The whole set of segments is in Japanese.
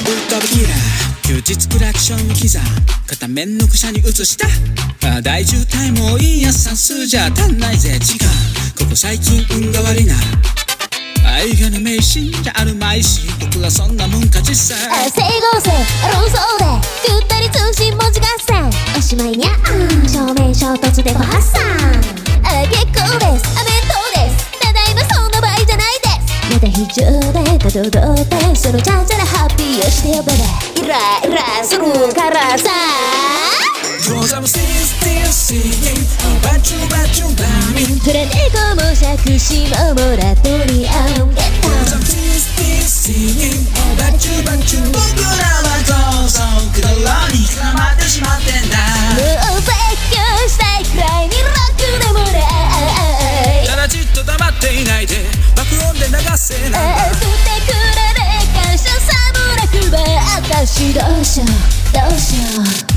飛ぶキラー休日クラクションの刻片面のくしゃに移した大渋滞もいいや算数じゃ足んないぜ違うここ最近運が悪いな愛がな迷信じゃあるまいし僕はそんなもんか実際整合性論争でぐったり通信文字合戦おしまいにゃー正面衝突でご発散結構です弁当ですただいまそんな場合じゃないですまた非常でたどどってそのちゃんちゃなハッピーをしてよベベイライラするからさ Cause I'm still singingバチュバチュバミンプレネコも杓子もモラトリアムゲッタ Cause I'm still singingバチュバチュ僕らはどうぞくだらに絡まってしまってんだもう絶叫したいくらいにロックでもないただじっと黙っていないで爆音で流せなんだ吸ってくれで感謝さもなくば私どうしようどうしよう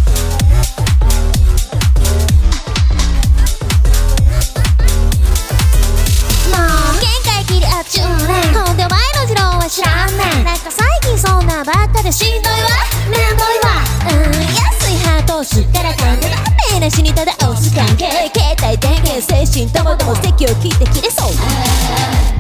ほんでお前の持論は知らんねんなんか最近そんなばっかでしんどいわめんどいわ安いハートをすっからかんでダメなしにただ押す関係携帯電源精神ともども席を切って切れそう